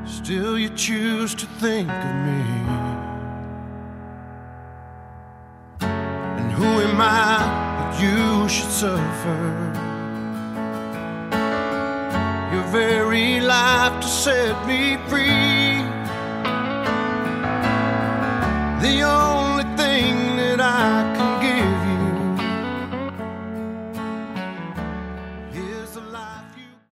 still you choose to think of me. And who am I that you should suffer? Your very life to set me free. The